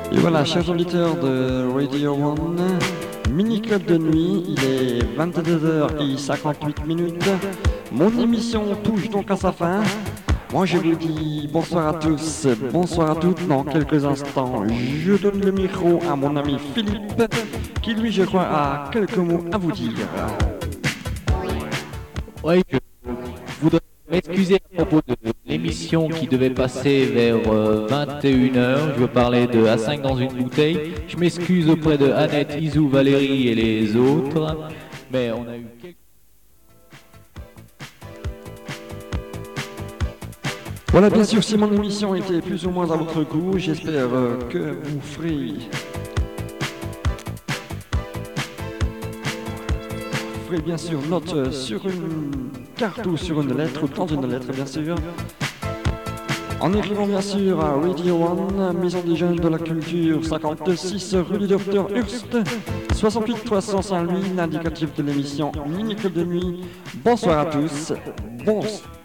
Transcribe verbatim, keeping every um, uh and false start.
Et voilà, chers auditeurs de Radio One, Mini Club de nuit, il est vingt-deux heures cinquante-huit minutes. Mon émission touche donc à sa fin. Moi je vous dis bonsoir à tous, bonsoir à toutes. Dans quelques instants, je donne le micro à mon ami Philippe, qui lui, je crois, a quelques mots à vous dire. Oui, je voudrais m'excuser à propos de l'émission qui devait passer vers euh, vingt et une heures. Je veux parler de A cinq dans une bouteille. Je m'excuse auprès de Annette, Isou, Valérie et les autres. Mais on a eu quelques... Voilà, bien sûr, si mon émission était plus ou moins à votre goût, j'espère euh, que vous ferez... ferez bien sûr note sur une carte ou sur une lettre, ou dans une lettre, bien sûr. En écrivant bien sûr à Radio One, Maison des Jeunes de la Culture, cinquante-six rue du Docteur Hurst, soixante-huit trois cents Saint-Louis, l'indicatif de l'émission Mini Club de nuit. Bonsoir à tous. Bonsoir.